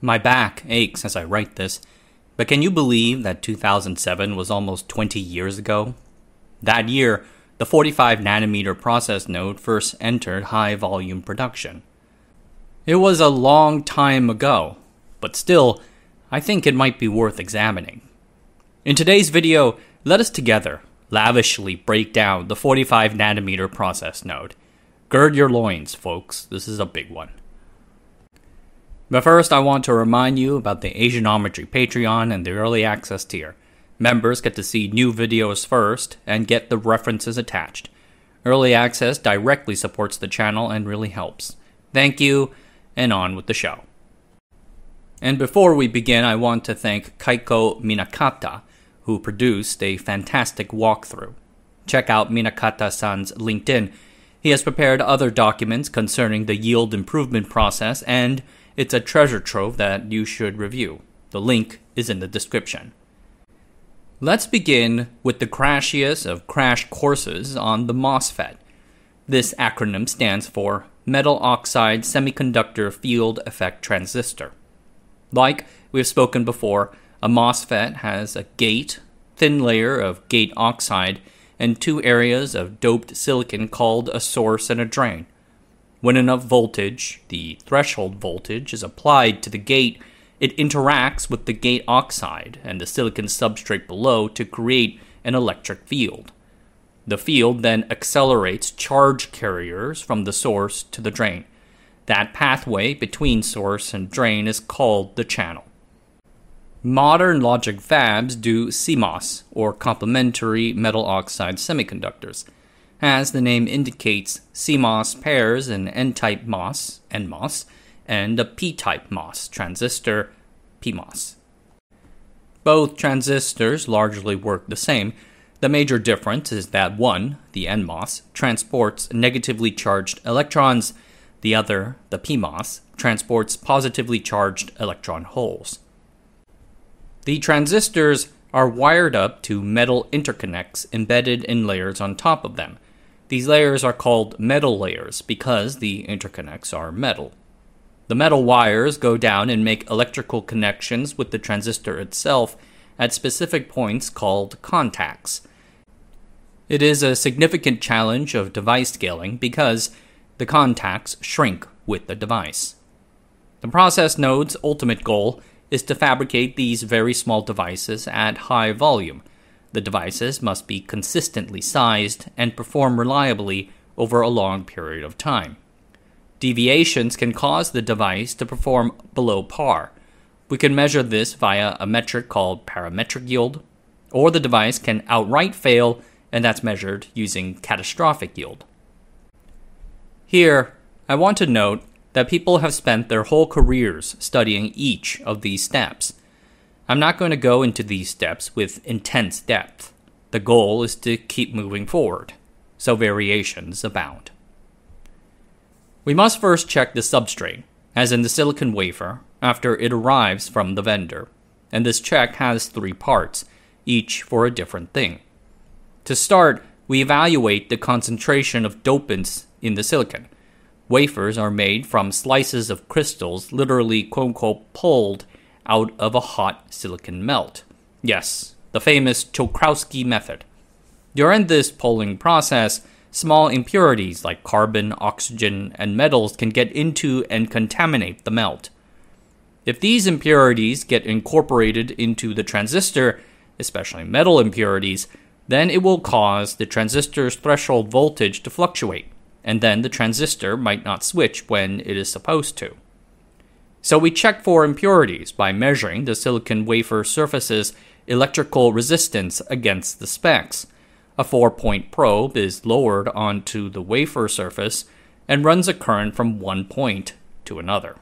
My back aches as I write this, but can you believe that 2007 was almost 20 years ago? That year, the 45 nanometer process node first entered high volume production. It was a long time ago, but still, I think it might be worth examining. In today's video, let us together lavishly break down the 45 nanometer process node. Gird your loins, folks, this is a big one. But first, I want to remind you about the Asianometry Patreon and the Early Access tier. Members get to see new videos first and get the references attached. Early Access directly supports the channel and really helps. Thank you, and on with the show. And before we begin, I want to thank Kaiko Minakata, who produced a fantastic walkthrough. Check out Minakata-san's LinkedIn. He has prepared other documents concerning the yield improvement process, and it's a treasure trove that you should review. The link is in the description. Let's begin with the crashiest of crash courses on the MOSFET. This acronym stands for Metal Oxide Semiconductor Field Effect Transistor. Like we've spoken before, a MOSFET has a gate, thin layer of gate oxide, and two areas of doped silicon called a source and a drain. When enough voltage, the threshold voltage, is applied to the gate, it interacts with the gate oxide and the silicon substrate below to create an electric field. The field then accelerates charge carriers from the source to the drain. That pathway between source and drain is called the channel. Modern logic fabs do CMOS, or complementary metal oxide semiconductors. As the name indicates, CMOS pairs an N-type MOS, NMOS, and a P-type MOS transistor, PMOS. Both transistors largely work the same. The major difference is that one, the NMOS, transports negatively charged electrons. The other, the PMOS, transports positively charged electron holes. The transistors are wired up to metal interconnects embedded in layers on top of them. These layers are called metal layers because the interconnects are metal. The metal wires go down and make electrical connections with the transistor itself at specific points called contacts. It is a significant challenge of device scaling because the contacts shrink with the device. The process node's ultimate goal is to fabricate these very small devices at high volume. The devices must be consistently sized and perform reliably over a long period of time. Deviations can cause the device to perform below par. We can measure this via a metric called parametric yield, or the device can outright fail, and that's measured using catastrophic yield. Here, I want to note that people have spent their whole careers studying each of these steps. I'm not going to go into these steps with intense depth. The goal is to keep moving forward, so variations abound. We must first check the substrate, as in the silicon wafer, after it arrives from the vendor, and this check has 3 parts, each for a different thing. To start, we evaluate the concentration of dopants in the silicon. Wafers are made from slices of crystals literally quote-unquote pulled out of a hot silicon melt. Yes, the famous Czochralski method. During this pulling process, small impurities like carbon, oxygen, and metals can get into and contaminate the melt. If these impurities get incorporated into the transistor, especially metal impurities, then it will cause the transistor's threshold voltage to fluctuate, and then the transistor might not switch when it is supposed to. So we check for impurities by measuring the silicon wafer surface's electrical resistance against the specs. A 4-point probe is lowered onto the wafer surface and runs a current from one point to another.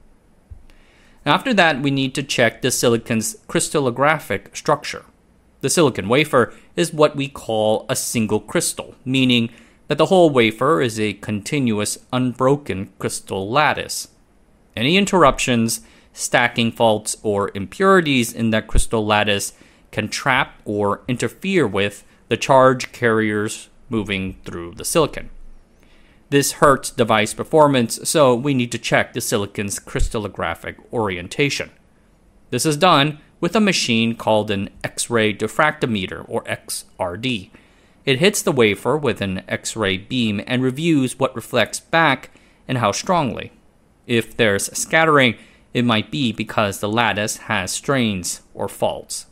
After that, we need to check the silicon's crystallographic structure. The silicon wafer is what we call a single crystal, meaning that the whole wafer is a continuous, unbroken crystal lattice. Any interruptions, stacking faults, or impurities in that crystal lattice can trap or interfere with the charge carriers moving through the silicon. This hurts device performance, so we need to check the silicon's crystallographic orientation. This is done with a machine called an X-ray diffractometer, or XRD. It hits the wafer with an X-ray beam and reviews what reflects back and how strongly. If there's scattering, it might be because the lattice has strains or faults.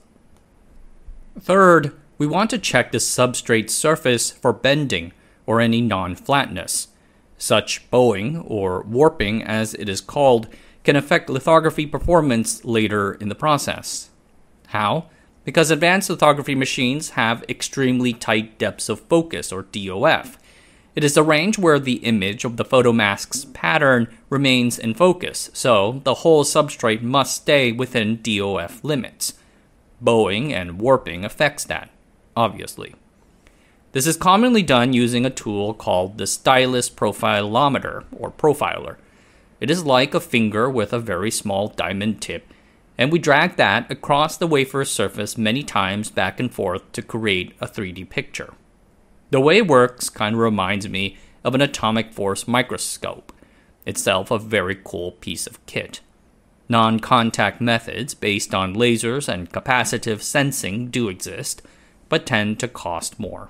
Third, we want to check the substrate surface for bending or any non-flatness. Such bowing, or warping as it is called, can affect lithography performance later in the process. How? Because advanced lithography machines have extremely tight depths of focus, or DOF. It is the range where the image of the photomask's pattern remains in focus, so the whole substrate must stay within DOF limits. Bowing and warping affects that, obviously. This is commonly done using a tool called the stylus profilometer, or profiler. It is like a finger with a very small diamond tip, and we drag that across the wafer surface many times back and forth to create a 3D picture. The way it works kind of reminds me of an atomic force microscope, itself a very cool piece of kit. Non-contact methods based on lasers and capacitive sensing do exist, but tend to cost more.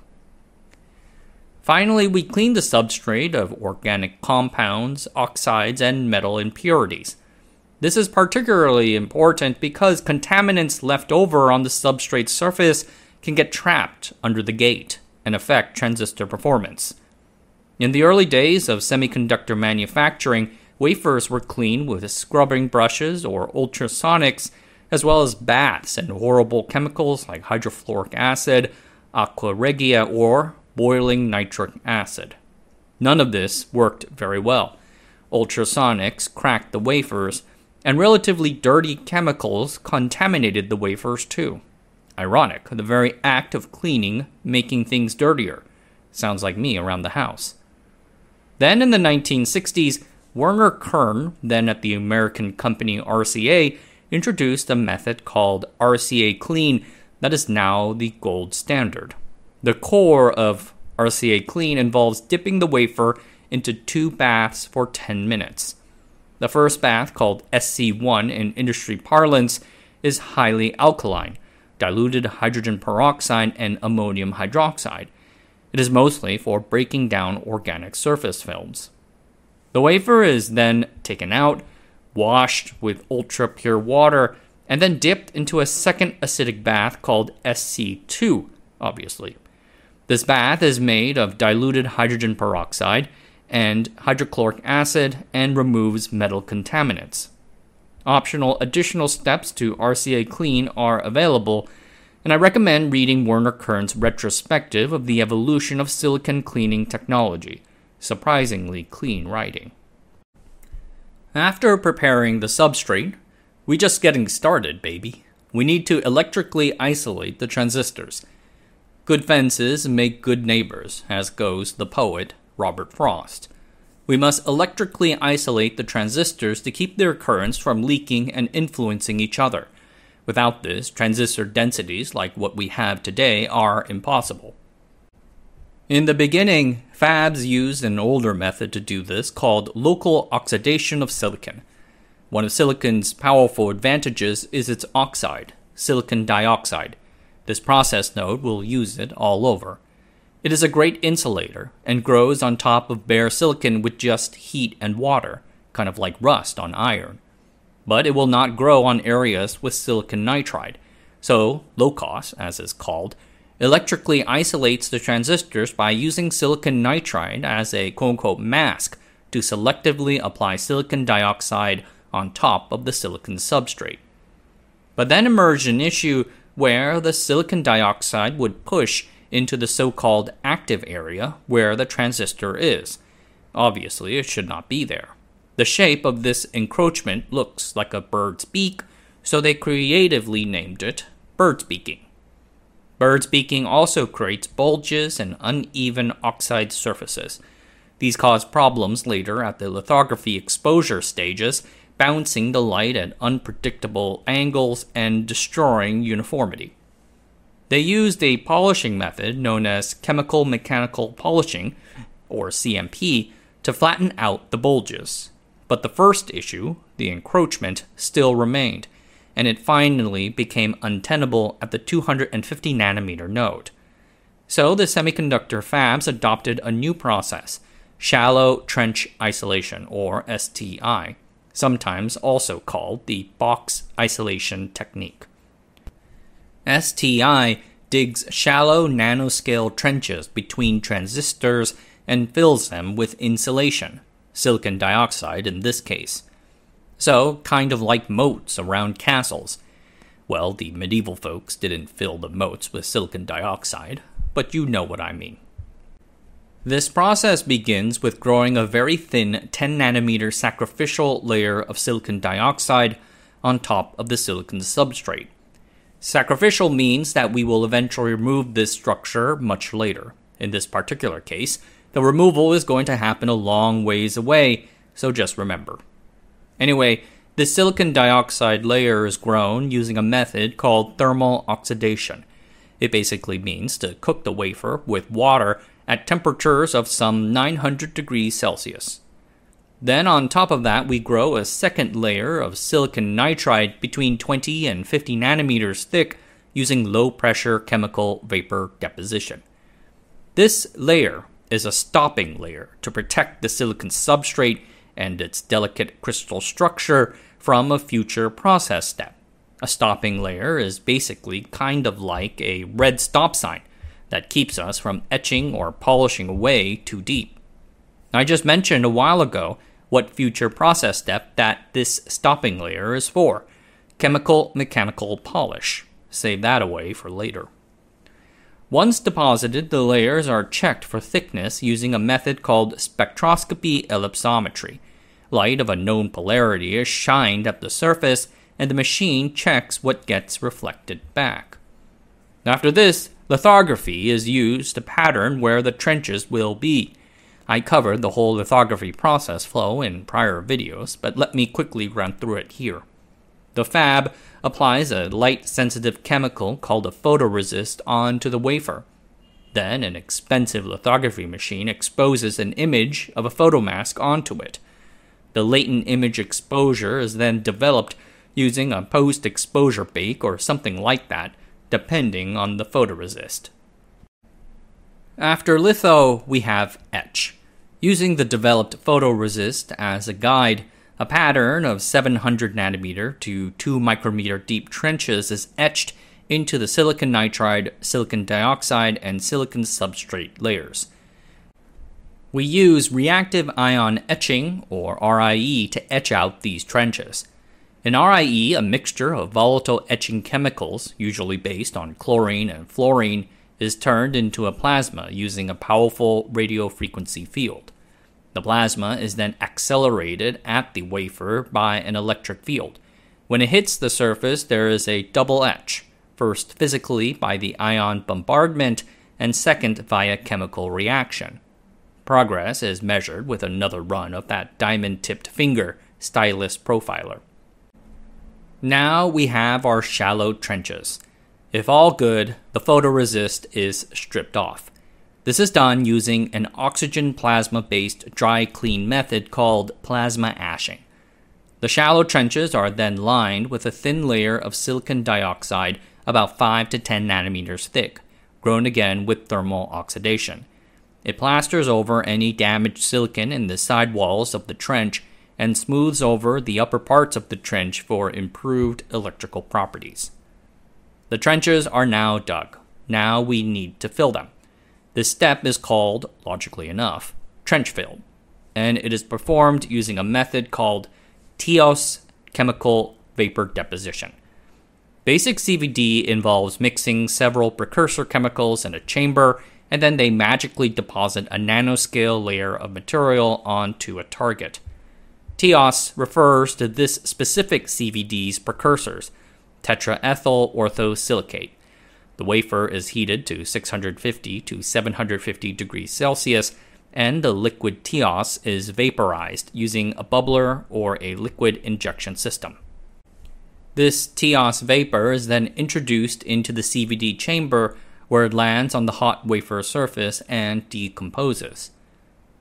Finally, we clean the substrate of organic compounds, oxides, and metal impurities. This is particularly important because contaminants left over on the substrate surface can get trapped under the gate and affect transistor performance. In the early days of semiconductor manufacturing, wafers were cleaned with scrubbing brushes or ultrasonics, as well as baths and horrible chemicals like hydrofluoric acid, aqua regia, or boiling nitric acid. None of this worked very well. Ultrasonics cracked the wafers, and relatively dirty chemicals contaminated the wafers too. Ironic, the very act of cleaning making things dirtier. Sounds like me around the house. Then in the 1960s, Werner Kern, then at the American company RCA, introduced a method called RCA Clean that is now the gold standard. The core of RCA Clean involves dipping the wafer into 2 baths for 10 minutes. The first bath, called SC1 in industry parlance, is highly alkaline, diluted hydrogen peroxide and ammonium hydroxide. It is mostly for breaking down organic surface films. The wafer is then taken out, washed with ultra-pure water, and then dipped into a second acidic bath called SC2, obviously. This bath is made of diluted hydrogen peroxide and hydrochloric acid and removes metal contaminants. Optional additional steps to RCA Clean are available, and I recommend reading Werner Kern's retrospective of the evolution of silicon cleaning technology. Surprisingly clean writing. After preparing the substrate, we're just getting started, baby. We need to electrically isolate the transistors. Good fences make good neighbors, as goes the poet Robert Frost. We must electrically isolate the transistors to keep their currents from leaking and influencing each other. Without this, transistor densities like what we have today are impossible. In the beginning, fabs used an older method to do this called local oxidation of silicon. One of silicon's powerful advantages is its oxide, silicon dioxide. This process node will use it all over. It is a great insulator and grows on top of bare silicon with just heat and water, kind of like rust on iron. But it will not grow on areas with silicon nitride, so LOCOS, as is called, electrically isolates the transistors by using silicon nitride as a quote-unquote mask to selectively apply silicon dioxide on top of the silicon substrate. But then emerged an issue where the silicon dioxide would push into the so-called active area where the transistor is. Obviously, it should not be there. The shape of this encroachment looks like a bird's beak, so they creatively named it bird beaking. Bird beaking also creates bulges and uneven oxide surfaces. These cause problems later at the lithography exposure stages, bouncing the light at unpredictable angles and destroying uniformity. They used a polishing method known as chemical mechanical polishing, or CMP, to flatten out the bulges. But the first issue, the encroachment, still remained, and it finally became untenable at the 250 nanometer node. So the semiconductor fabs adopted a new process, shallow trench isolation, or STI, sometimes also called the box isolation technique. STI digs shallow nanoscale trenches between transistors and fills them with insulation, silicon dioxide in this case. So, kind of like moats around castles. Well, the medieval folks didn't fill the moats with silicon dioxide, but you know what I mean. This process begins with growing a very thin 10 nanometer sacrificial layer of silicon dioxide on top of the silicon substrate. Sacrificial means that we will eventually remove this structure much later. In this particular case, the removal is going to happen a long ways away, so just remember. Anyway, the silicon dioxide layer is grown using a method called thermal oxidation. It basically means to cook the wafer with water at temperatures of some 900 degrees Celsius. Then on top of that, we grow a second layer of silicon nitride between 20 and 50 nanometers thick using low-pressure chemical vapor deposition. This layer is a stopping layer to protect the silicon substrate and its delicate crystal structure from a future process step. A stopping layer is basically kind of like a red stop sign that keeps us from etching or polishing away too deep. I just mentioned a while ago what future process step that this stopping layer is for. Chemical mechanical polish. Save that away for later. Once deposited, the layers are checked for thickness using a method called spectroscopy ellipsometry. Light of a known polarity is shined at the surface, and the machine checks what gets reflected back. After this, lithography is used to pattern where the trenches will be. I covered the whole lithography process flow in prior videos, but let me quickly run through it here. The fab applies a light-sensitive chemical called a photoresist onto the wafer. Then an expensive lithography machine exposes an image of a photomask onto it. The latent image exposure is then developed using a post-exposure bake or something like that, depending on the photoresist. After litho, we have etch. Using the developed photoresist as a guide, a pattern of 700 nanometer to 2 micrometer deep trenches is etched into the silicon nitride, silicon dioxide, and silicon substrate layers. We use reactive ion etching, or RIE, to etch out these trenches. In RIE, a mixture of volatile etching chemicals, usually based on chlorine and fluorine, is turned into a plasma using a powerful radio frequency field. The plasma is then accelerated at the wafer by an electric field. When it hits the surface, there is a double etch, first physically by the ion bombardment, and second via chemical reaction. Progress is measured with another run of that diamond-tipped finger stylus profiler. Now we have our shallow trenches. If all good, the photoresist is stripped off. This is done using an oxygen plasma-based dry clean method called plasma ashing. The shallow trenches are then lined with a thin layer of silicon dioxide about 5 to 10 nanometers thick, grown again with thermal oxidation. It plasters over any damaged silicon in the side walls of the trench and smooths over the upper parts of the trench for improved electrical properties. The trenches are now dug. Now we need to fill them. This step is called, logically enough, trench fill, and it is performed using a method called TEOS chemical vapor deposition. Basic CVD involves mixing several precursor chemicals in a chamber, and then they magically deposit a nanoscale layer of material onto a target. TEOS refers to this specific CVD's precursors, tetraethyl orthosilicate. The wafer is heated to 650 to 750 degrees Celsius, and the liquid TEOS is vaporized using a bubbler or a liquid injection system. This TEOS vapor is then introduced into the CVD chamber where it lands on the hot wafer surface and decomposes.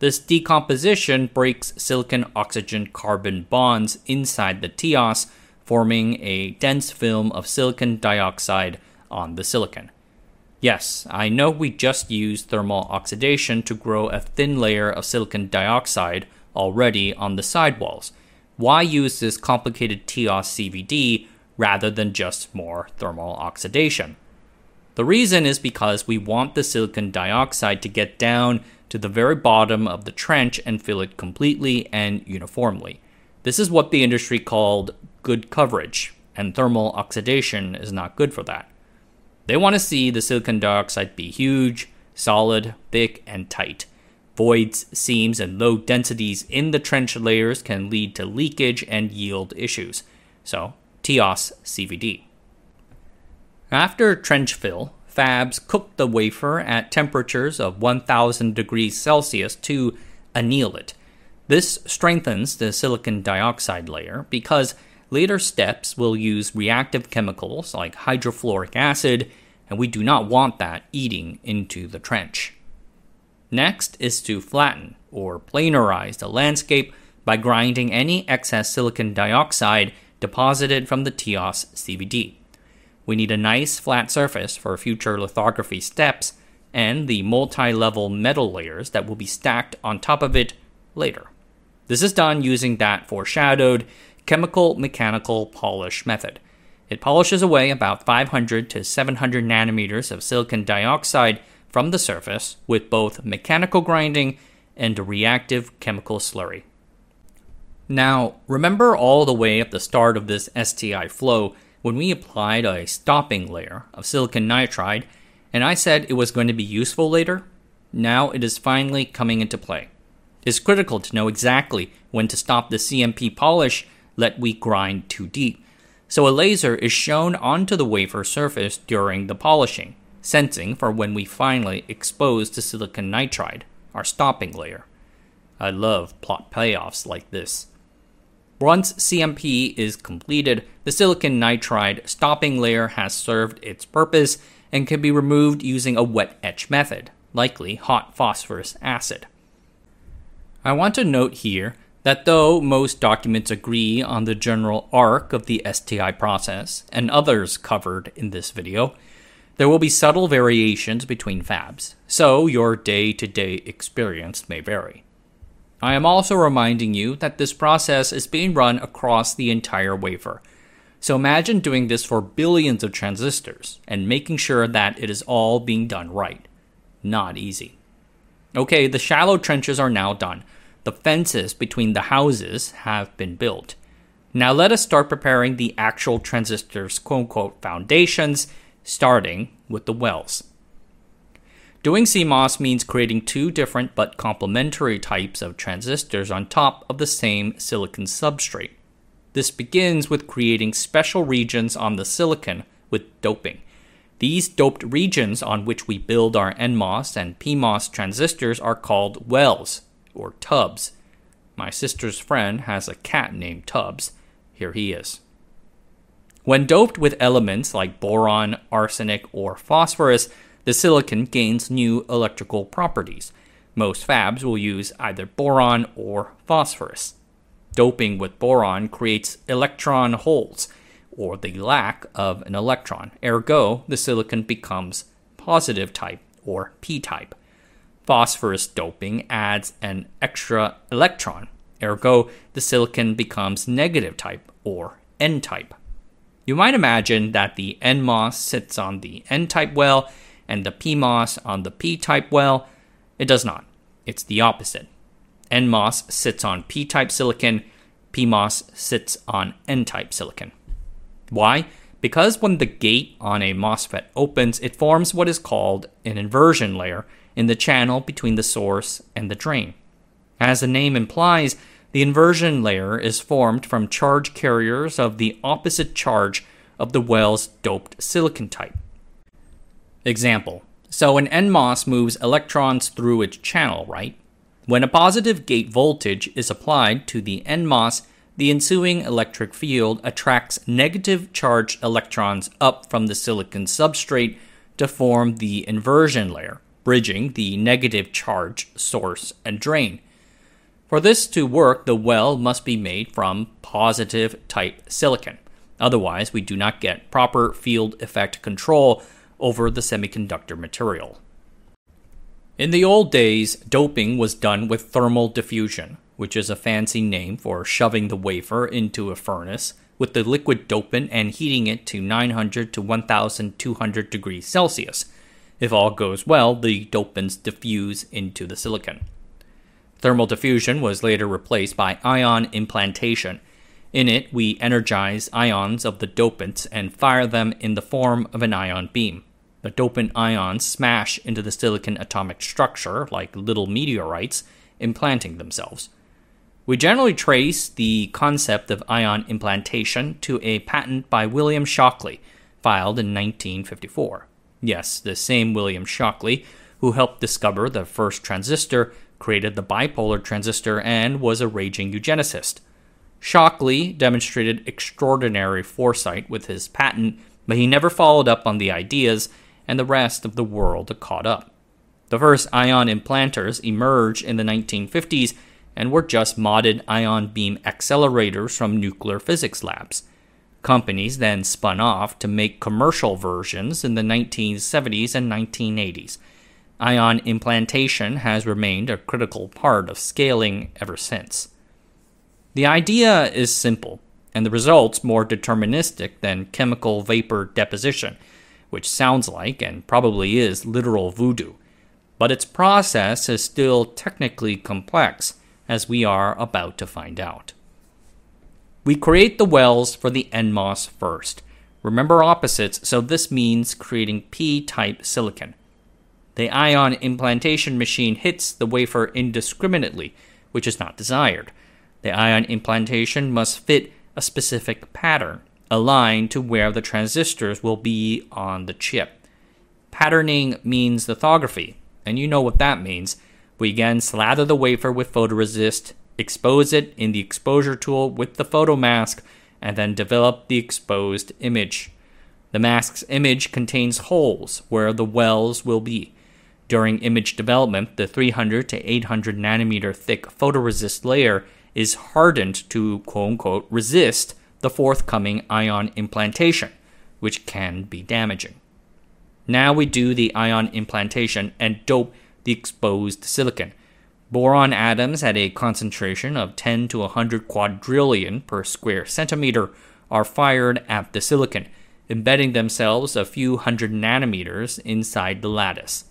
This decomposition breaks silicon-oxygen-carbon bonds inside the TIOS, forming a dense film of silicon dioxide on the silicon. Yes, I know we just used thermal oxidation to grow a thin layer of silicon dioxide already on the sidewalls. Why use this complicated TIOS CVD rather than just more thermal oxidation? The reason is because we want the silicon dioxide to get down to the very bottom of the trench and fill it completely and uniformly. This is what the industry called good coverage, and thermal oxidation is not good for that. They want to see the silicon dioxide be huge, solid, thick, and tight. Voids, seams, and low densities in the trench layers can lead to leakage and yield issues. So, TIOS CVD. After trench fill, fabs cook the wafer at temperatures of 1000 degrees Celsius to anneal it. This strengthens the silicon dioxide layer because later steps will use reactive chemicals like hydrofluoric acid, and we do not want that eating into the trench. Next is to flatten or planarize the landscape by grinding any excess silicon dioxide deposited from the TIOS CVD. We need a nice flat surface for future lithography steps and the multi-level metal layers that will be stacked on top of it later. This is done using that foreshadowed chemical mechanical polish method. It polishes away about 500 to 700 nanometers of silicon dioxide from the surface with both mechanical grinding and a reactive chemical slurry. Now, remember all the way at the start of this STI flow when we applied a stopping layer of silicon nitride and I said it was going to be useful later? Now it is finally coming into play. It's critical to know exactly when to stop the CMP polish lest we grind too deep. So a laser is shown onto the wafer surface during the polishing, sensing for when we finally expose the silicon nitride, our stopping layer. I love plot payoffs like this. Once CMP is completed, the silicon nitride stopping layer has served its purpose and can be removed using a wet etch method, likely hot phosphorus acid. I want to note here that though most documents agree on the general arc of the STI process, and others covered in this video, there will be subtle variations between fabs, so your day-to-day experience may vary. I am also reminding you that this process is being run across the entire wafer. So imagine doing this for billions of transistors and making sure that it is all being done right. Not easy. Okay, the shallow trenches are now done. The fences between the houses have been built. Now let us start preparing the actual transistors' quote-unquote foundations, starting with the wells. Doing CMOS means creating two different but complementary types of transistors on top of the same silicon substrate. This begins with creating special regions on the silicon with doping. These doped regions on which we build our NMOS and PMOS transistors are called wells, or tubs. My sister's friend has a cat named Tubbs. Here he is. When doped with elements like boron, arsenic, or phosphorus, the silicon gains new electrical properties. Most fabs will use either boron or phosphorus. Doping with boron creates electron holes, or the lack of an electron. Ergo, the silicon becomes positive type, or p-type. Phosphorus doping adds an extra electron. Ergo, the silicon becomes negative type, or n-type. You might imagine that the NMOS sits on the n-type well and the PMOS on the p-type well. It does not. It's the opposite. NMOS sits on p-type silicon, PMOS sits on n-type silicon. Why? Because when the gate on a MOSFET opens, it forms what is called an inversion layer in the channel between the source and the drain. As the name implies, the inversion layer is formed from charge carriers of the opposite charge of the well's doped silicon type. Example. So an NMOS moves electrons through its channel, right? When a positive gate voltage is applied to the NMOS, the ensuing electric field attracts negative charged electrons up from the silicon substrate to form the inversion layer, bridging the negative charge source and drain. For this to work, the well must be made from positive type silicon. Otherwise, we do not get proper field effect control over the semiconductor material. In the old days, doping was done with thermal diffusion, which is a fancy name for shoving the wafer into a furnace with the liquid dopant and heating it to 900 to 1200 degrees Celsius. If all goes well, the dopants diffuse into the silicon. Thermal diffusion was later replaced by ion implantation. In it, we energize ions of the dopants and fire them in the form of an ion beam. The dopant ions smash into the silicon atomic structure like little meteorites, implanting themselves. We generally trace the concept of ion implantation to a patent by William Shockley, filed in 1954. Yes, the same William Shockley who helped discover the first transistor, created the bipolar transistor, and was a raging eugenicist. Shockley demonstrated extraordinary foresight with his patent, but he never followed up on the ideas, and the rest of the world caught up. The first ion implanters emerged in the 1950s and were just modded ion beam accelerators from nuclear physics labs. Companies then spun off to make commercial versions in the 1970s and 1980s. Ion implantation has remained a critical part of scaling ever since. The idea is simple, and the results more deterministic than chemical vapor deposition, which sounds like and probably is literal voodoo. But its process is still technically complex, as we are about to find out. We create the wells for the NMOS first. Remember opposites, so this means creating P-type silicon. The ion implantation machine hits the wafer indiscriminately, which is not desired. The ion implantation must fit a specific pattern, aligned to where the transistors will be on the chip. Patterning means lithography, and you know what that means. We again slather the wafer with photoresist, expose it in the exposure tool with the photomask, and then develop the exposed image. The mask's image contains holes where the wells will be. During image development, the 300 to 800 nanometer thick photoresist layer is hardened to quote-unquote resist the forthcoming ion implantation, which can be damaging. Now we do the ion implantation and dope the exposed silicon. Boron atoms at a concentration of 10 to 100 quadrillion per square centimeter are fired at the silicon, embedding themselves a few hundred nanometers inside the lattice.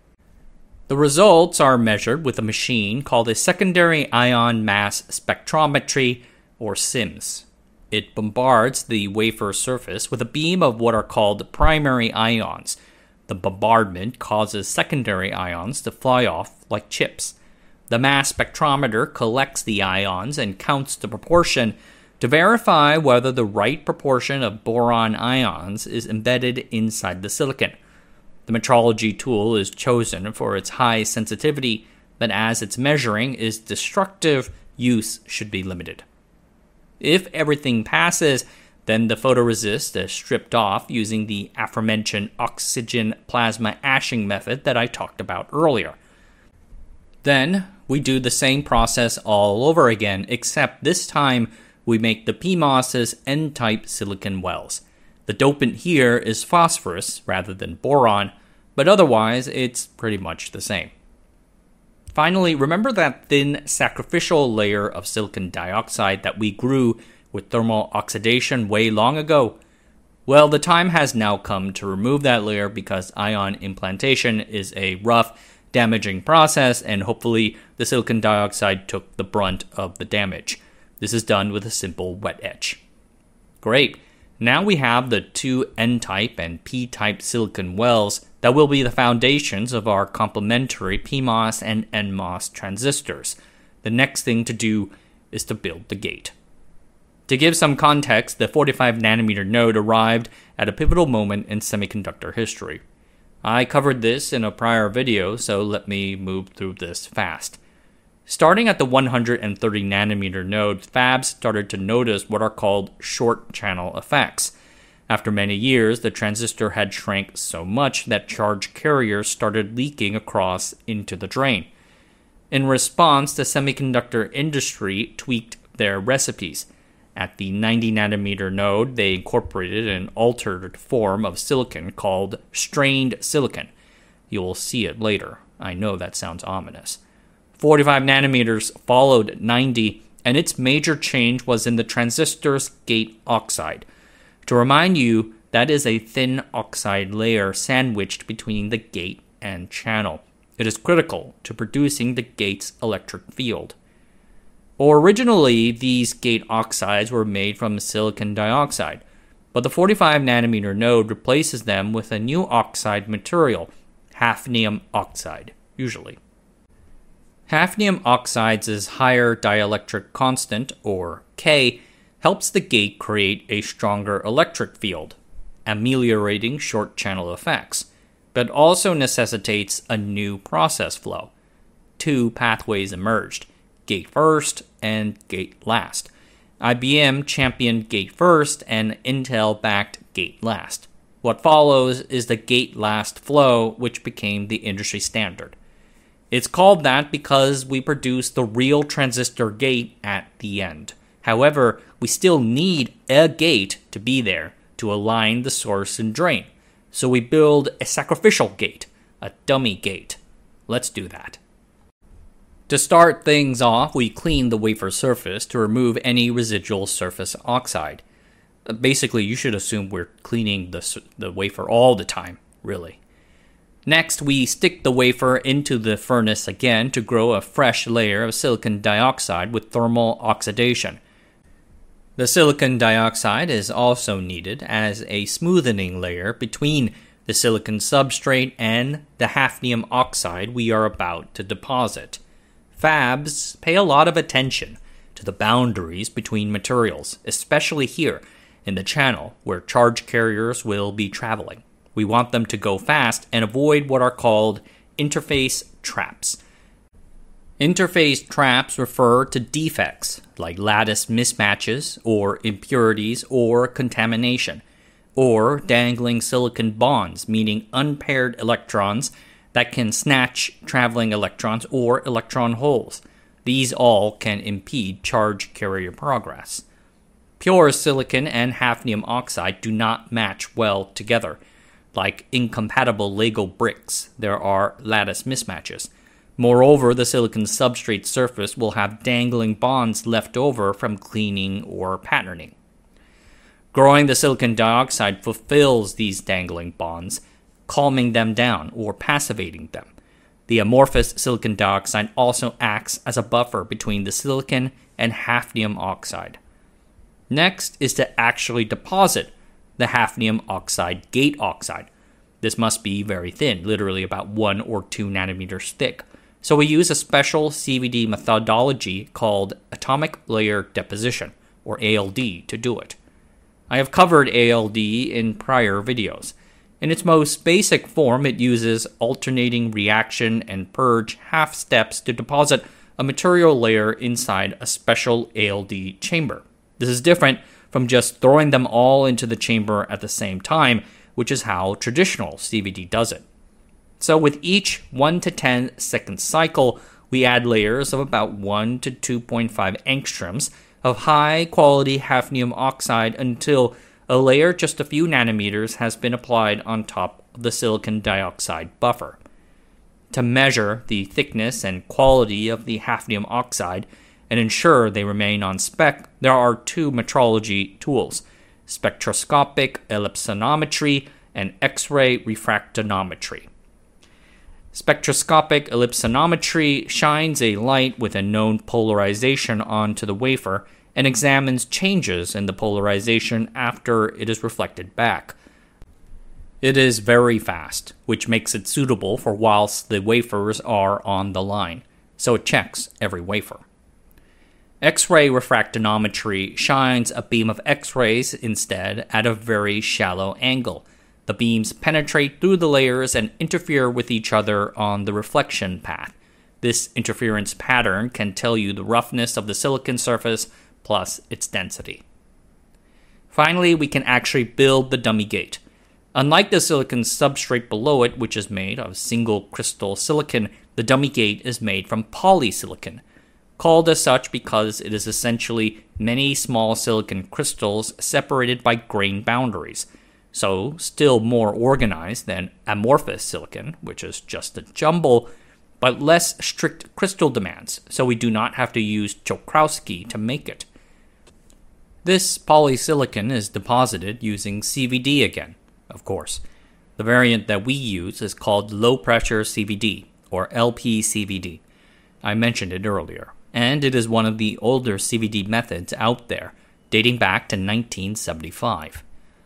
The results are measured with a machine called a secondary ion mass spectrometry, or SIMS. It bombards the wafer surface with a beam of what are called primary ions. The bombardment causes secondary ions to fly off like chips. The mass spectrometer collects the ions and counts the proportion to verify whether the right proportion of boron ions is embedded inside the silicon. The metrology tool is chosen for its high sensitivity, but as its measuring is destructive, use should be limited. If everything passes, then the photoresist is stripped off using the aforementioned oxygen plasma ashing method that I talked about earlier. Then we do the same process all over again, except this time we make the PMOS's N-type silicon wells. The dopant here is phosphorus rather than boron, but otherwise it's pretty much the same. Finally, remember that thin sacrificial layer of silicon dioxide that we grew with thermal oxidation way long ago? Well, the time has now come to remove that layer because ion implantation is a rough, damaging process, and hopefully the silicon dioxide took the brunt of the damage. This is done with a simple wet etch. Great. Now we have the two N-type and P-type silicon wells that will be the foundations of our complementary PMOS and NMOS transistors. The next thing to do is to build the gate. To give some context, the 45 nanometer node arrived at a pivotal moment in semiconductor history. I covered this in a prior video, so let me move through this fast. Starting at the 130 nanometer node, fabs started to notice what are called short channel effects. After many years, the transistor had shrank so much that charge carriers started leaking across into the drain. In response, the semiconductor industry tweaked their recipes. At the 90 nanometer node, they incorporated an altered form of silicon called strained silicon. You'll see it later. I know that sounds ominous. 45 nanometers followed 90, and its major change was in the transistor's gate oxide. To remind you, that is a thin oxide layer sandwiched between the gate and channel. It is critical to producing the gate's electric field. Originally, these gate oxides were made from silicon dioxide, but the 45 nanometer node replaces them with a new oxide material, hafnium oxide, usually. Hafnium oxide's higher dielectric constant, or K, helps the gate create a stronger electric field, ameliorating short channel effects, but also necessitates a new process flow. Two pathways emerged: gate first and gate last. IBM championed gate first and Intel backed gate last. What follows is the gate last flow, which became the industry standard. It's called that because we produce the real transistor gate at the end. However, we still need a gate to be there to align the source and drain. So we build a sacrificial gate, a dummy gate. Let's do that. To start things off, we clean the wafer surface to remove any residual surface oxide. Basically, you should assume we're cleaning the wafer all the time, really. Next, we stick the wafer into the furnace again to grow a fresh layer of silicon dioxide with thermal oxidation. The silicon dioxide is also needed as a smoothing layer between the silicon substrate and the hafnium oxide we are about to deposit. Fabs pay a lot of attention to the boundaries between materials, especially here in the channel where charge carriers will be traveling. We want them to go fast and avoid what are called interface traps. Interface traps refer to defects like lattice mismatches or impurities or contamination, or dangling silicon bonds, meaning unpaired electrons that can snatch traveling electrons or electron holes. These all can impede charge carrier progress. Pure silicon and hafnium oxide do not match well together. Like incompatible Lego bricks, there are lattice mismatches. Moreover, the silicon substrate surface will have dangling bonds left over from cleaning or patterning. Growing the silicon dioxide fulfills these dangling bonds, calming them down or passivating them. The amorphous silicon dioxide also acts as a buffer between the silicon and hafnium oxide. Next is to actually deposit the hafnium oxide gate oxide. This must be very thin, literally about 1 or 2 nanometers thick. So we use a special CVD methodology called atomic layer deposition, or ALD, to do it. I have covered ALD in prior videos. In its most basic form, it uses alternating reaction and purge half steps to deposit a material layer inside a special ALD chamber. This is different from just throwing them all into the chamber at the same time, which is how traditional CVD does it. So with each 1 to 10 second cycle, we add layers of about 1 to 2.5 angstroms of high-quality hafnium oxide until a layer just a few nanometers has been applied on top of the silicon dioxide buffer. To measure the thickness and quality of the hafnium oxide and ensure they remain on spec, there are 2 metrology tools: spectroscopic ellipsonometry and X-ray refractometry. Spectroscopic ellipsonometry shines a light with a known polarization onto the wafer and examines changes in the polarization after it is reflected back. It is very fast, which makes it suitable for whilst the wafers are on the line, so it checks every wafer. X-ray refractometry shines a beam of X-rays instead at a very shallow angle. The beams penetrate through the layers and interfere with each other on the reflection path. This interference pattern can tell you the roughness of the silicon surface plus its density. Finally, we can actually build the dummy gate. Unlike the silicon substrate below it, which is made of single crystal silicon, the dummy gate is made from polysilicon, called as such because it is essentially many small silicon crystals separated by grain boundaries, so still more organized than amorphous silicon, which is just a jumble, but less strict crystal demands, so we do not have to use Czochralski to make it. This polysilicon is deposited using CVD again, of course. The variant that we use is called low-pressure CVD, or LPCVD. I mentioned it earlier, and it is one of the older CVD methods out there, dating back to 1975.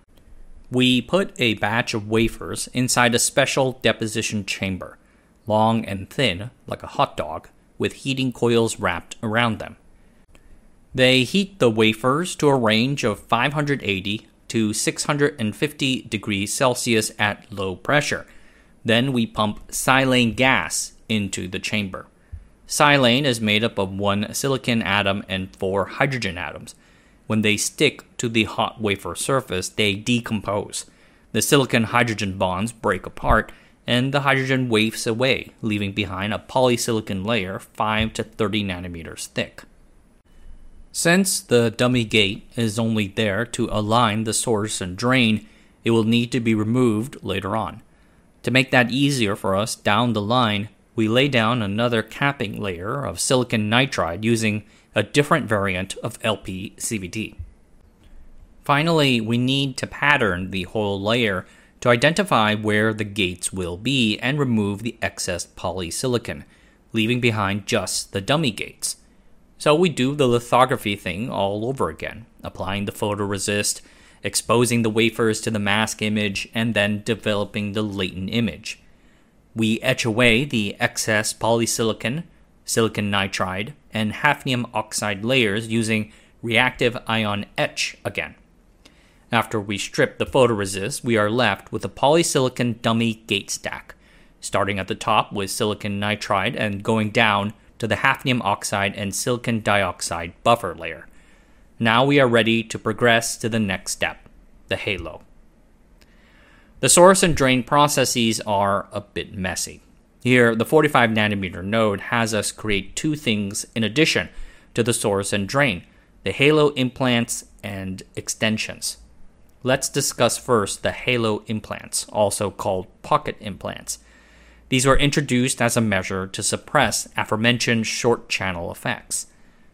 We put a batch of wafers inside a special deposition chamber, long and thin, like a hot dog, with heating coils wrapped around them. They heat the wafers to a range of 580 to 650 degrees Celsius at low pressure. Then we pump silane gas into the chamber. Silane is made up of 1 silicon atom and 4 hydrogen atoms. When they stick to the hot wafer surface, they decompose. The silicon-hydrogen bonds break apart, and the hydrogen wafts away, leaving behind a polysilicon layer 5 to 30 nanometers thick. Since the dummy gate is only there to align the source and drain, it will need to be removed later on. To make that easier for us down the line, we lay down another capping layer of silicon nitride using a different variant of LPCVD. Finally, we need to pattern the whole layer to identify where the gates will be and remove the excess polysilicon, leaving behind just the dummy gates. So we do the lithography thing all over again, applying the photoresist, exposing the wafers to the mask image, and then developing the latent image. We etch away the excess polysilicon, silicon nitride, and hafnium oxide layers using reactive ion etch again. After we strip the photoresist, we are left with a polysilicon dummy gate stack, starting at the top with silicon nitride and going down to the hafnium oxide and silicon dioxide buffer layer. Now we are ready to progress to the next step, the halo. The source and drain processes are a bit messy. Here, the 45 nanometer node has us create 2 things in addition to the source and drain, the halo implants and extensions. Let's discuss first the halo implants, also called pocket implants. These were introduced as a measure to suppress aforementioned short channel effects.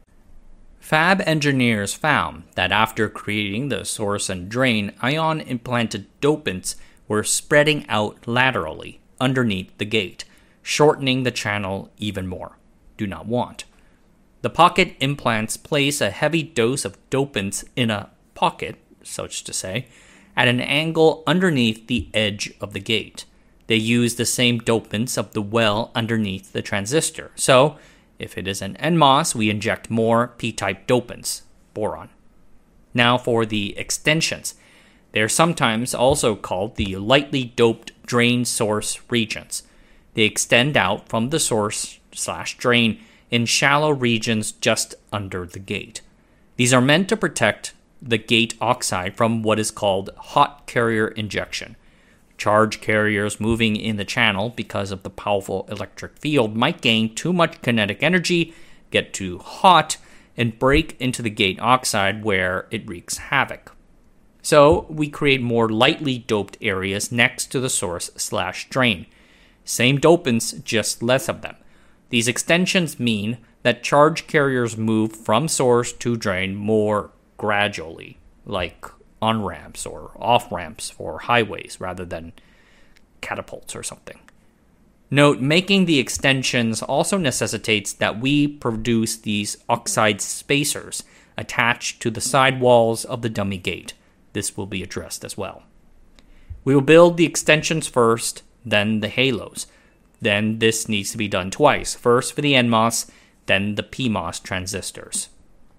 Fab engineers found that after creating the source and drain, ion-implanted dopants were spreading out laterally underneath the gate, shortening the channel even more. Do not want. The pocket implants place a heavy dose of dopants in a pocket, such to say, at an angle underneath the edge of the gate. They use the same dopants of the well underneath the transistor. So, if it is an NMOS, we inject more p-type dopants, boron. Now for the extensions. They are sometimes also called the lightly doped drain source regions. They extend out from the source/drain in shallow regions just under the gate. These are meant to protect the gate oxide from what is called hot carrier injection. Charge carriers moving in the channel because of the powerful electric field might gain too much kinetic energy, get too hot, and break into the gate oxide where it wreaks havoc. So we create more lightly doped areas next to the source/drain. Same dopants, just less of them. These extensions mean that charge carriers move from source to drain more gradually, like on-ramps or off-ramps for highways rather than catapults or something. Note, making the extensions also necessitates that we produce these oxide spacers attached to the sidewalls of the dummy gate. This will be addressed as well. We will build the extensions first, then the halos. Then this needs to be done twice, first for the NMOS, then the PMOS transistors.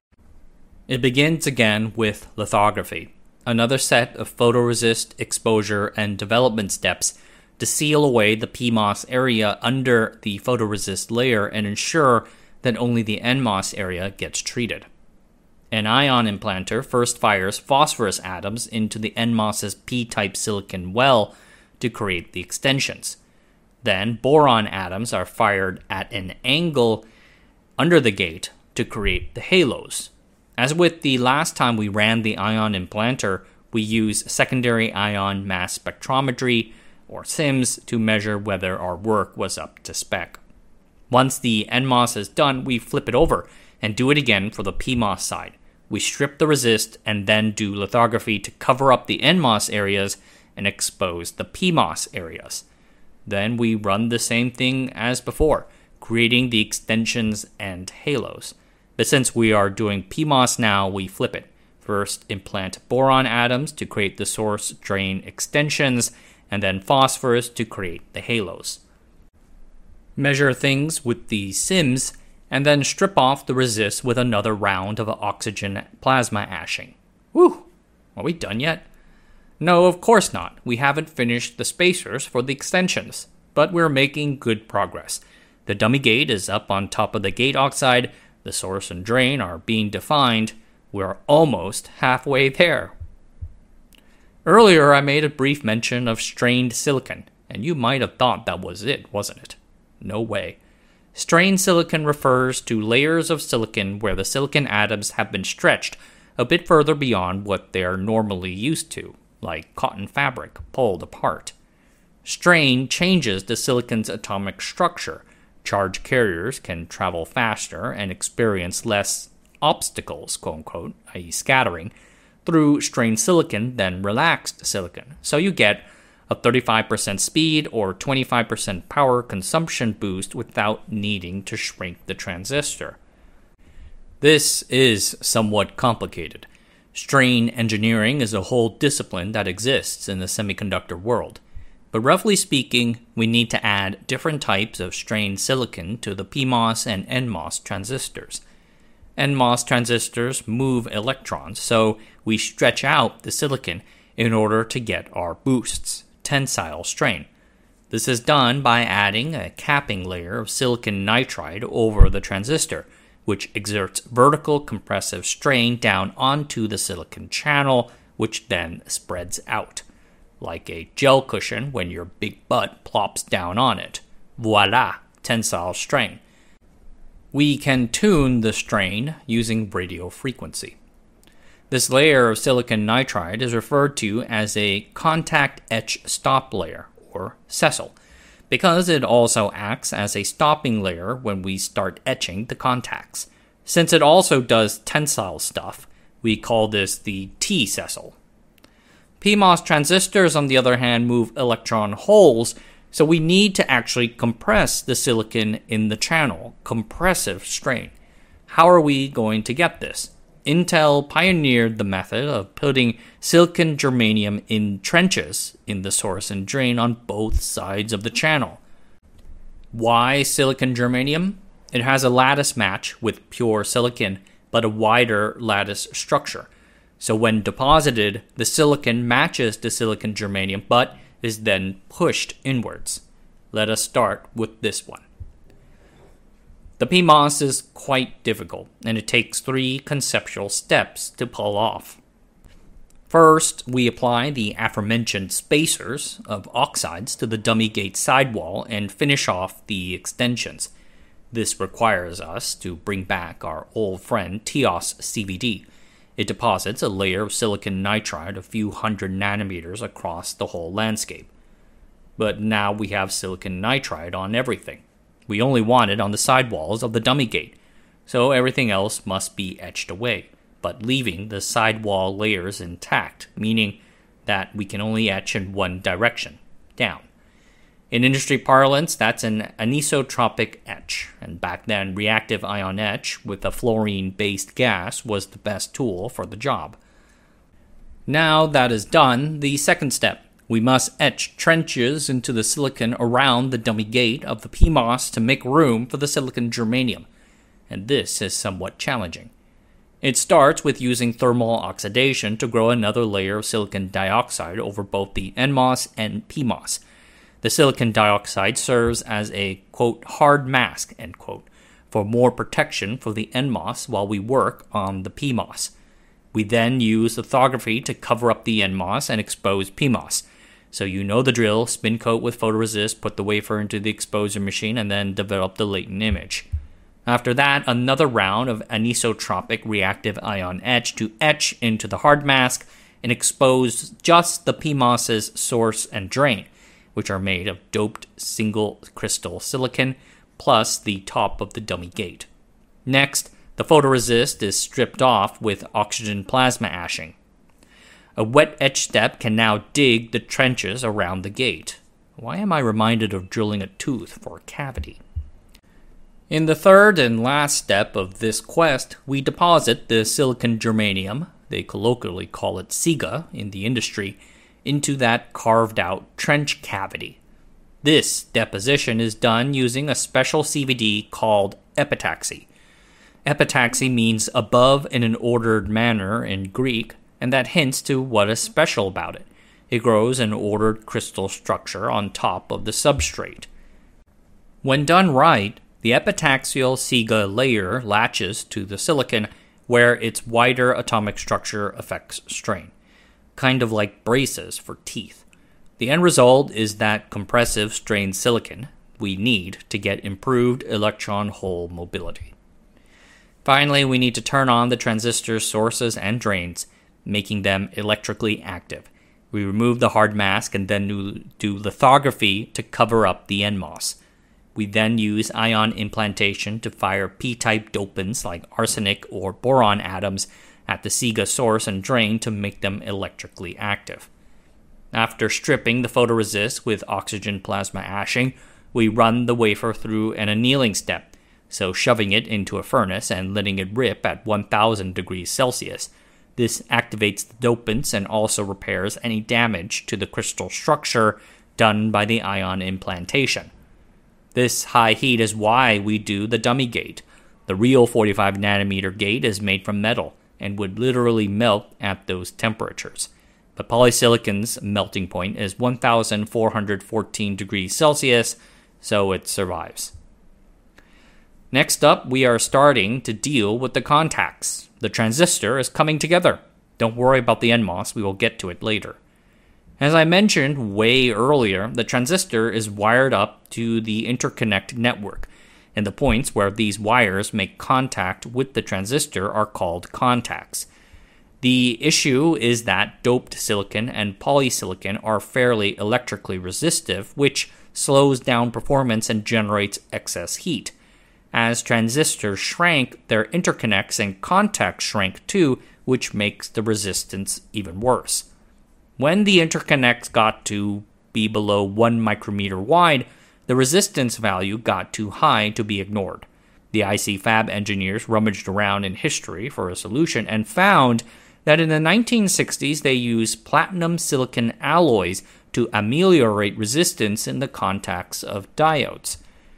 It begins again with lithography, another set of photoresist, exposure, and development steps to seal away the PMOS area under the photoresist layer and ensure that only the NMOS area gets treated. An ion implanter first fires phosphorus atoms into the NMOS's p-type silicon well to create the extensions. Then boron atoms are fired at an angle under the gate to create the halos. As with the last time we ran the ion implanter, we use secondary ion mass spectrometry, or SIMS, to measure whether our work was up to spec. Once the NMOS is done, we flip it over and do it again for the PMOS side. We strip the resist and then do lithography to cover up the NMOS areas and expose the PMOS areas. Then we run the same thing as before, creating the extensions and halos. But since we are doing PMOS now, we flip it. First, implant boron atoms to create the source drain extensions, and then phosphorus to create the halos. Measure things with the SIMS, and then strip off the resist with another round of oxygen plasma ashing. Whew! Are we done yet? No, of course not. We haven't finished the spacers for the extensions, but we're making good progress. The dummy gate is up on top of the gate oxide, the source and drain are being defined. We're almost halfway there. Earlier, I made a brief mention of strained silicon, and you might have thought that was it, wasn't it? No way. Strained silicon refers to layers of silicon where the silicon atoms have been stretched a bit further beyond what they're normally used to, like cotton fabric pulled apart. Strain changes the silicon's atomic structure. Charge carriers can travel faster and experience less obstacles, quote-unquote, i.e. scattering, through strained silicon than relaxed silicon. So you get a 35% speed or 25% power consumption boost without needing to shrink the transistor. This is somewhat complicated. Strain engineering is a whole discipline that exists in the semiconductor world. But roughly speaking, we need to add different types of strained silicon to the PMOS and NMOS transistors. NMOS transistors move electrons, so we stretch out the silicon in order to get our boosts, tensile strain. This is done by adding a capping layer of silicon nitride over the transistor, which exerts vertical compressive strain down onto the silicon channel, which then spreads out, like a gel cushion when your big butt plops down on it. Voila, tensile strain. We can tune the strain using radio frequency. This layer of silicon nitride is referred to as a contact etch stop layer, or SESL, because it also acts as a stopping layer when we start etching the contacts. Since it also does tensile stuff, we call this the T-SESL. PMOS transistors, on the other hand, move electron holes, so we need to actually compress the silicon in the channel, compressive strain. How are we going to get this? Intel pioneered the method of putting silicon germanium in trenches in the source and drain on both sides of the channel. Why silicon germanium? It has a lattice match with pure silicon, but a wider lattice structure. So when deposited, the silicon matches the silicon germanium, but is then pushed inwards. Let us start with this one. The PMOS is quite difficult, and it takes 3 conceptual steps to pull off. First, we apply the aforementioned spacers of oxides to the dummy gate sidewall and finish off the extensions. This requires us to bring back our old friend TEOS CVD. It deposits a layer of silicon nitride a few hundred nanometers across the whole landscape. But now we have silicon nitride on everything. We only want it on the sidewalls of the dummy gate, so everything else must be etched away, but leaving the sidewall layers intact, meaning that we can only etch in one direction, down. In industry parlance, that's an anisotropic etch, and back then reactive ion etch with a fluorine-based gas was the best tool for the job. Now that is done, the second step. We must etch trenches into the silicon around the dummy gate of the PMOS to make room for the silicon germanium, and this is somewhat challenging. It starts with using thermal oxidation to grow another layer of silicon dioxide over both the NMOS and PMOS. The silicon dioxide serves as a, quote, hard mask, end quote, for more protection for the NMOS while we work on the PMOS. We then use lithography to cover up the NMOS and expose PMOS. So you know the drill: spin coat with photoresist, put the wafer into the exposer machine, and then develop the latent image. After that, another round of anisotropic reactive ion etch to etch into the hard mask and expose just the PMOS's source and drain, which are made of doped single crystal silicon, plus the top of the dummy gate. Next, the photoresist is stripped off with oxygen plasma ashing. A wet etch step can now dig the trenches around the gate. Why am I reminded of drilling a tooth for a cavity? In the third and last step of this quest, we deposit the silicon germanium, they colloquially call it SIGA in the industry, into that carved-out trench cavity. This deposition is done using a special CVD called epitaxy. Epitaxy means above in an ordered manner in Greek, and that hints to what is special about it. It grows an ordered crystal structure on top of the substrate. When done right, the epitaxial SIGA layer latches to the silicon where its wider atomic structure affects strain, kind of like braces for teeth. The end result is that compressive strained silicon we need to get improved electron hole mobility. Finally, we need to turn on the transistor sources and drains, making them electrically active. We remove the hard mask and then do lithography to cover up the NMOS. We then use ion implantation to fire p-type dopants like arsenic or boron atoms at the SIGA source and drain to make them electrically active. After stripping the photoresist with oxygen plasma ashing, we run the wafer through an annealing step, so shoving it into a furnace and letting it rip at 1000 degrees Celsius. This activates the dopants and also repairs any damage to the crystal structure done by the ion implantation. This high heat is why we do the dummy gate. The real 45 nanometer gate is made from metal and would literally melt at those temperatures. But polysilicon's melting point is 1414 degrees Celsius, so it survives. Next up, we are starting to deal with the contacts. The transistor is coming together. Don't worry about the NMOS, we will get to it later. As I mentioned way earlier, the transistor is wired up to the interconnect network, and the points where these wires make contact with the transistor are called contacts. The issue is that doped silicon and polysilicon are fairly electrically resistive, which slows down performance and generates excess heat. As transistors shrank, their interconnects and contacts shrank too, which makes the resistance even worse. When the interconnects got to be below 1 micrometer wide, the resistance value got too high to be ignored. The IC fab engineers rummaged around in history for a solution and found that in the 1960s they used platinum silicon alloys to ameliorate resistance in the contacts of diodes.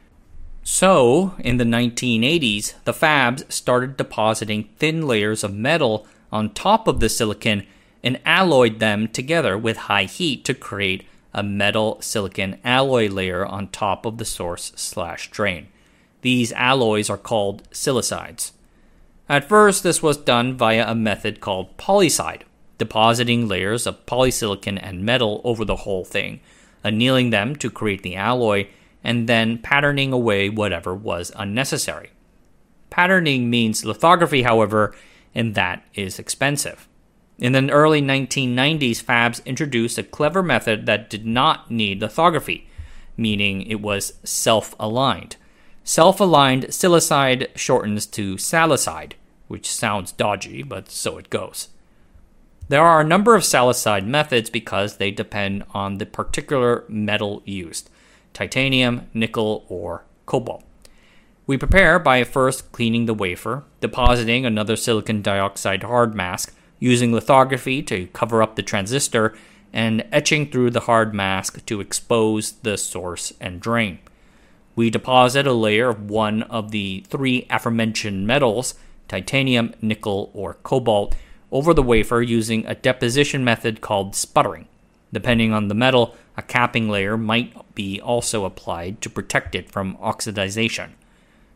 So, in the 1980s, the fabs started depositing thin layers of metal on top of the silicon and alloyed them together with high heat to create a metal silicon alloy layer on top of the source/drain. These alloys are called silicides. At first, this was done via a method called polyside, depositing layers of polysilicon and metal over the whole thing, annealing them to create the alloy, and then patterning away whatever was unnecessary. Patterning means lithography, however, and that is expensive. In the early 1990s, fabs introduced a clever method that did not need lithography, meaning it was self-aligned. Self-aligned silicide shortens to salicide, which sounds dodgy, but so it goes. There are a number of salicide methods because they depend on the particular metal used: titanium, nickel, or cobalt. We prepare by first cleaning the wafer, depositing another silicon dioxide hard mask, using lithography to cover up the transistor, and etching through the hard mask to expose the source and drain. We deposit a layer of one of the three aforementioned metals, titanium, nickel, or cobalt, over the wafer using a deposition method called sputtering. Depending on the metal, a capping layer might be also applied to protect it from oxidization.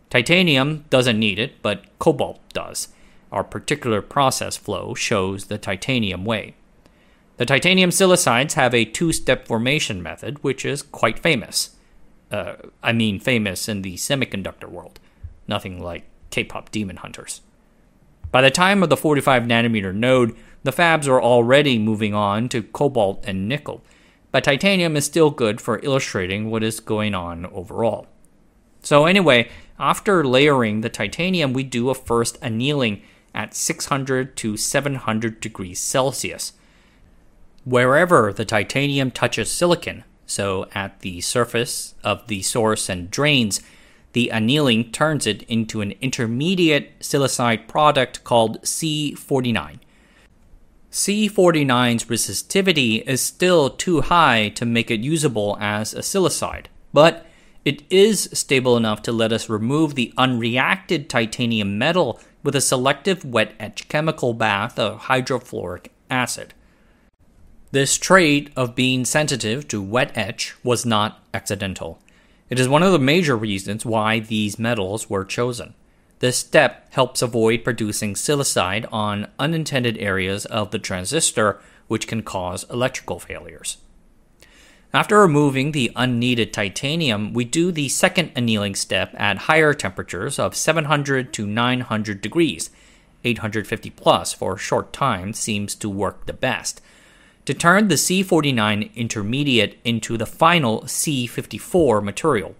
Titanium doesn't need it, but cobalt does. Our particular process flow shows the titanium way. The titanium silicides have a two-step formation method, which is quite famous. Famous in the semiconductor world. Nothing like K-pop demon hunters. By the time of the 45 nanometer node, the fabs are already moving on to cobalt and nickel, but titanium is still good for illustrating what is going on overall. So anyway, after layering the titanium, we do a first annealing at 600 to 700 degrees Celsius. Wherever the titanium touches silicon, so at the surface of the source and drains, the annealing turns it into an intermediate silicide product called C49. C49's resistivity is still too high to make it usable as a silicide, but it is stable enough to let us remove the unreacted titanium metal with a selective wet etch chemical bath of hydrofluoric acid. This trait of being sensitive to wet etch was not accidental. It is one of the major reasons why these metals were chosen. This step helps avoid producing silicide on unintended areas of the transistor, which can cause electrical failures. After removing the unneeded titanium, we do the second annealing step at higher temperatures of 700 to 900 degrees. 850 plus for a short time seems to work the best, to turn the C49 intermediate into the final C54 material.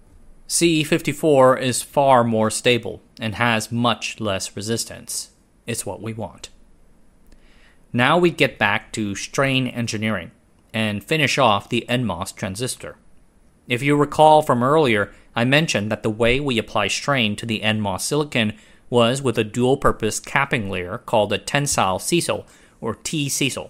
C54 is far more stable and has much less resistance. It's what we want. Now we get back to strain engineering and finish off the NMOS transistor. If you recall from earlier, I mentioned that the way we apply strain to the NMOS silicon was with a dual-purpose capping layer called a tensile sisal, or T-sisal.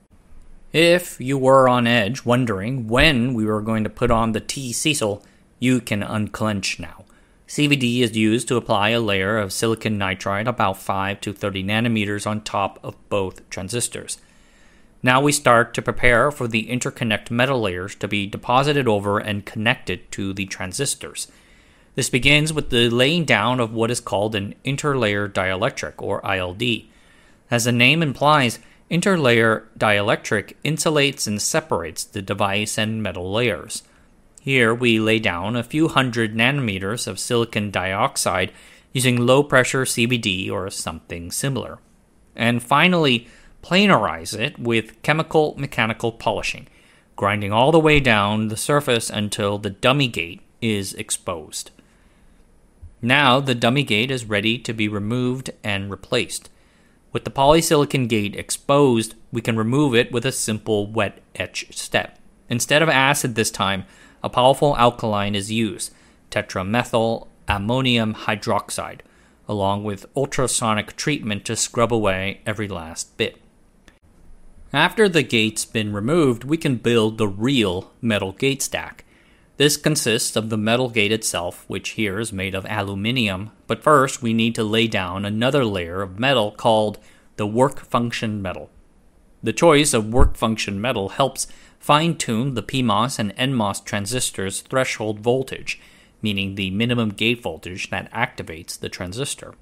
If you were on edge wondering when we were going to put on the T-sisal, you can unclench now. CVD is used to apply a layer of silicon nitride about 5 to 30 nanometers on top of both transistors. Now we start to prepare for the interconnect metal layers to be deposited over and connected to the transistors. This begins with the laying down of what is called an interlayer dielectric, or ILD. As the name implies, interlayer dielectric insulates and separates the device and metal layers. Here we lay down a few hundred nanometers of silicon dioxide using low-pressure CVD or something similar. And finally, planarize it with chemical mechanical polishing, grinding all the way down the surface until the dummy gate is exposed. Now the dummy gate is ready to be removed and replaced. With the polysilicon gate exposed, we can remove it with a simple wet etch step. Instead of acid this time, a powerful alkaline is used, tetramethyl ammonium hydroxide, along with ultrasonic treatment to scrub away every last bit. After the gate's been removed, we can build the real metal gate stack. This consists of the metal gate itself, which here is made of aluminium, but first we need to lay down another layer of metal called the work function metal. The choice of work function metal helps fine-tune the PMOS and NMOS transistors' threshold voltage, meaning the minimum gate voltage that activates the transistor.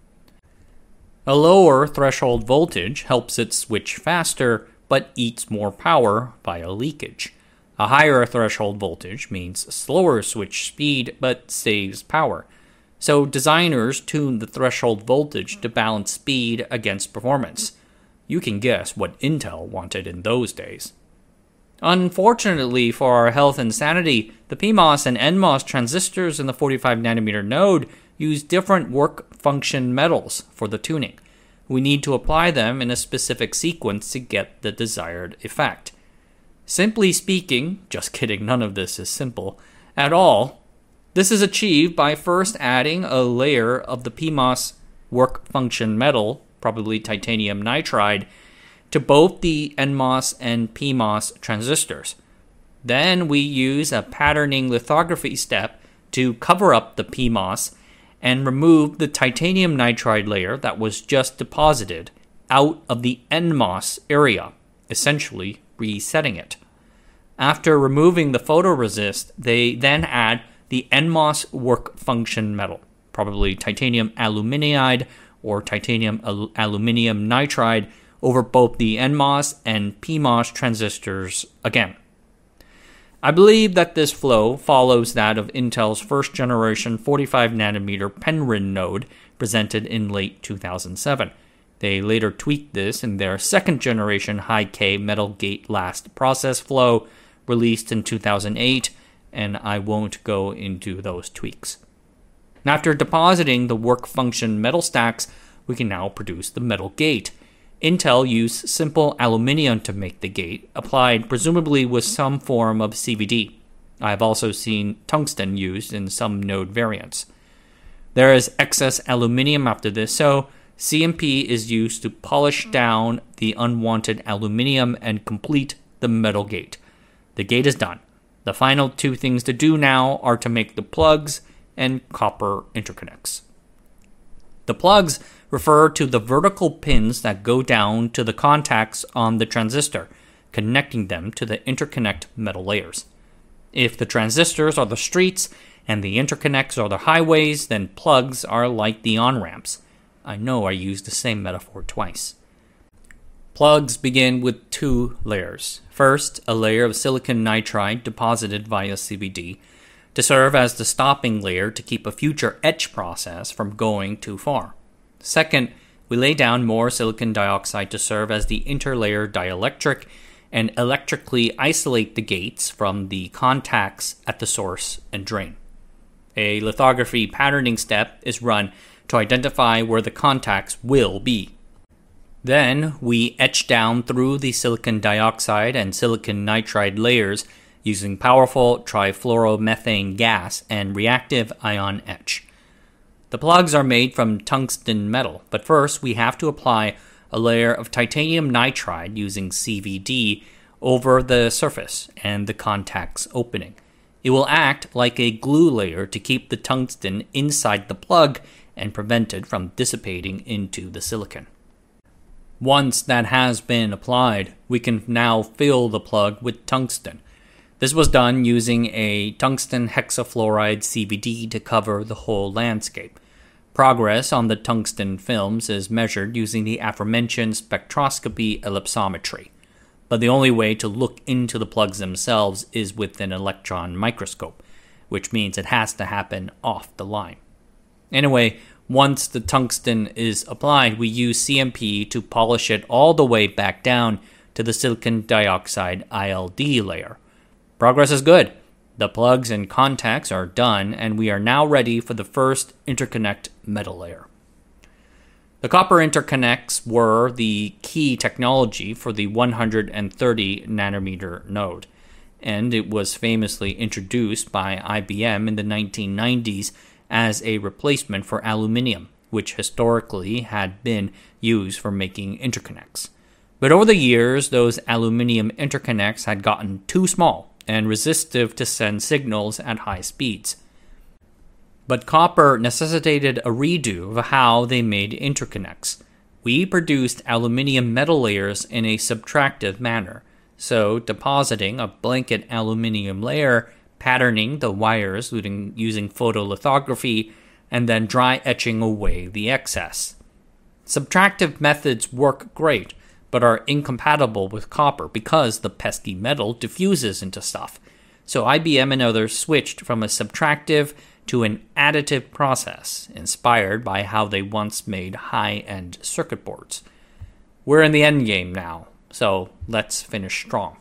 A lower threshold voltage helps it switch faster, but eats more power via leakage. A higher threshold voltage means slower switch speed, but saves power. So designers tune the threshold voltage to balance speed against performance. You can guess what Intel wanted in those days. Unfortunately for our health and sanity, the PMOS and NMOS transistors in the 45 nanometer node use different work function metals for the tuning. We need to apply them in a specific sequence to get the desired effect. Simply speaking, just kidding, none of this is simple at all. This is achieved by first adding a layer of the PMOS work function metal, probably titanium nitride, to both the NMOS and PMOS transistors. Then we use a patterning lithography step to cover up the PMOS and remove the titanium nitride layer that was just deposited out of the NMOS area, essentially resetting it. After removing the photoresist, they then add the NMOS work function metal. probably titanium aluminide or titanium aluminium nitride, over both the NMOS and PMOS transistors again. I believe that this flow follows that of Intel's first generation 45nm Penryn node presented in late 2007. They later tweaked this in their second generation high-K metal gate last process flow released in 2008, and I won't go into those tweaks. After depositing the work function metal stacks, we can now produce the metal gate. Intel used simple aluminium to make the gate, applied presumably with some form of CVD. I have also seen tungsten used in some node variants. There is excess aluminium after this, so CMP is used to polish down the unwanted aluminium and complete the metal gate. The gate is done. The final two things to do now are to make the plugs and copper interconnects. The plugs refer to the vertical pins that go down to the contacts on the transistor, connecting them to the interconnect metal layers. If the transistors are the streets and the interconnects are the highways, then plugs are like the on-ramps. I know I used the same metaphor twice. Plugs begin with two layers. First, a layer of silicon nitride deposited via CVD to serve as the stopping layer to keep a future etch process from going too far. Second, we lay down more silicon dioxide to serve as the interlayer dielectric and electrically isolate the gates from the contacts at the source and drain. A lithography patterning step is run to identify where the contacts will be. Then, we etch down through the silicon dioxide and silicon nitride layers using powerful trifluoromethane gas and reactive ion etch. The plugs are made from tungsten metal, but first we have to apply a layer of titanium nitride using CVD over the surface and the contacts opening. It will act like a glue layer to keep the tungsten inside the plug and prevent it from dissipating into the silicon. Once that has been applied, we can now fill the plug with tungsten. This was done using a tungsten hexafluoride CVD to cover the whole landscape. Progress on the tungsten films is measured using the aforementioned spectroscopy ellipsometry, but the only way to look into the plugs themselves is with an electron microscope, which means it has to happen off the line. Anyway, once the tungsten is applied, we use CMP to polish it all the way back down to the silicon dioxide ILD layer. Progress is good. The plugs and contacts are done, and we are now ready for the first interconnect metal layer. The copper interconnects were the key technology for the 130 nanometer node, and it was famously introduced by IBM in the 1990s as a replacement for aluminium, which historically had been used for making interconnects. But over the years, those aluminium interconnects had gotten too small and resistive to send signals at high speeds. But copper necessitated a redo of how they made interconnects. We produced aluminium metal layers in a subtractive manner, so depositing a blanket aluminium layer, patterning the wires using photolithography, and then dry etching away the excess. Subtractive methods work great, but are incompatible with copper because the pesky metal diffuses into stuff. So IBM and others switched from a subtractive to an additive process, inspired by how they once made high-end circuit boards. We're in the endgame now, so let's finish strong.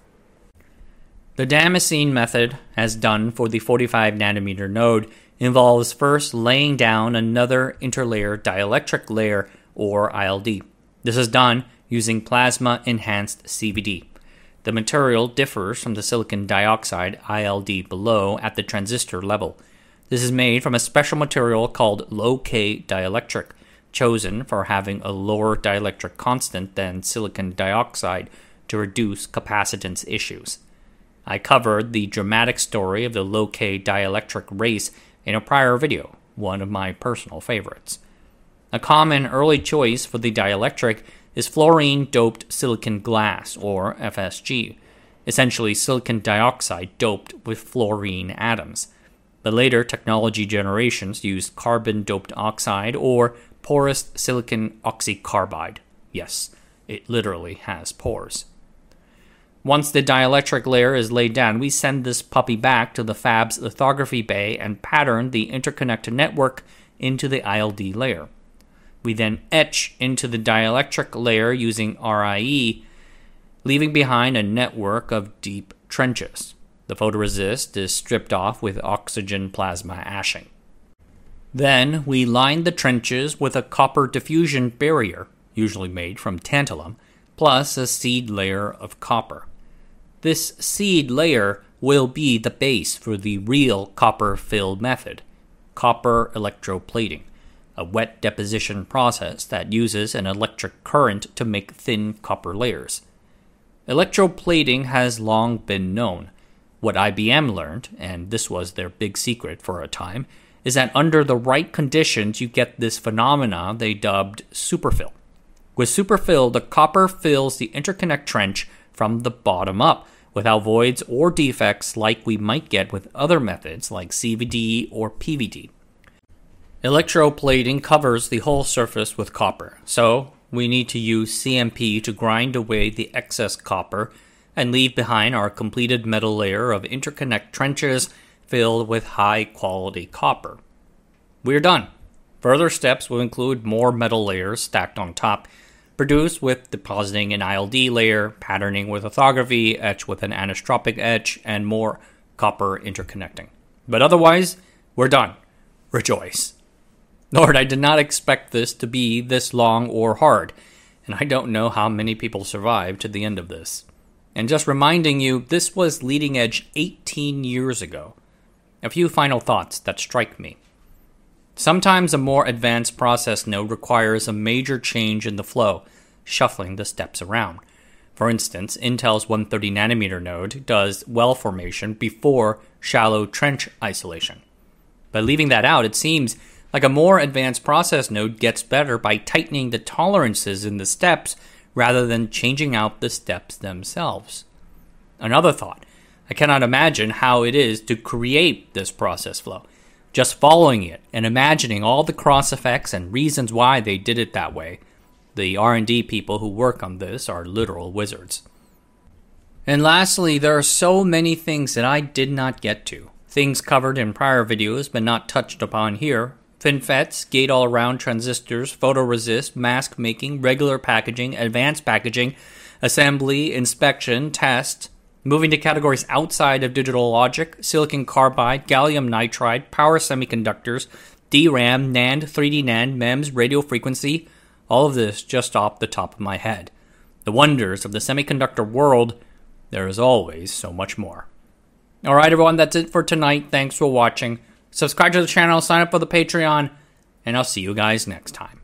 The Damascene method, as done for the 45 nanometer node, involves first laying down another interlayer dielectric layer, or ILD. This is done using plasma-enhanced CVD. The material differs from the silicon dioxide ILD below at the transistor level. This is made from a special material called low-K dielectric, chosen for having a lower dielectric constant than silicon dioxide to reduce capacitance issues. I covered the dramatic story of the low-K dielectric race in a prior video, one of my personal favorites. A common early choice for the dielectric is fluorine-doped silicon glass, or FSG, essentially silicon dioxide doped with fluorine atoms. The later technology generations used carbon-doped oxide or porous silicon oxycarbide. Yes, it literally has pores. Once the dielectric layer is laid down, we send this puppy back to the fab's lithography bay and pattern the interconnect network into the ILD layer. We then etch into the dielectric layer using RIE, leaving behind a network of deep trenches. The photoresist is stripped off with oxygen plasma ashing. Then we line the trenches with a copper diffusion barrier, usually made from tantalum, plus a seed layer of copper. This seed layer will be the base for the real copper fill method, copper electroplating, a wet deposition process that uses an electric current to make thin copper layers. Electroplating has long been known. What IBM learned, and this was their big secret for a time, is that under the right conditions you get this phenomena they dubbed superfill. With superfill, the copper fills the interconnect trench from the bottom up, without voids or defects like we might get with other methods like CVD or PVD. Electroplating covers the whole surface with copper, so we need to use CMP to grind away the excess copper and leave behind our completed metal layer of interconnect trenches filled with high-quality copper. We're done. Further steps will include more metal layers stacked on top, produced with depositing an ILD layer, patterning with lithography, etch with an anisotropic etch, and more copper interconnecting. But otherwise, we're done. Rejoice. Lord, I did not expect this to be this long or hard, and I don't know how many people survived to the end of this. And just reminding you, this was leading edge 18 years ago. A few final thoughts that strike me. Sometimes a more advanced process node requires a major change in the flow, shuffling the steps around. For instance, Intel's 130nm node does well formation before shallow trench isolation. By leaving that out, it seems like a more advanced process node gets better by tightening the tolerances in the steps rather than changing out the steps themselves. Another thought, I cannot imagine how it is to create this process flow. Just following it and imagining all the cross effects and reasons why they did it that way. The R&D people who work on this are literal wizards. And lastly, there are so many things that I did not get to. Things covered in prior videos but not touched upon here. FinFETs, gate-all-around transistors, photoresist, mask making, regular packaging, advanced packaging, assembly, inspection, test. Moving to categories outside of digital logic, silicon carbide, gallium nitride, power semiconductors, DRAM, NAND, 3D NAND, MEMS, radio frequency, all of this just off the top of my head. The wonders of the semiconductor world, there is always so much more. Alright everyone, that's it for tonight. Thanks for watching. Subscribe to the channel, sign up for the Patreon, and I'll see you guys next time.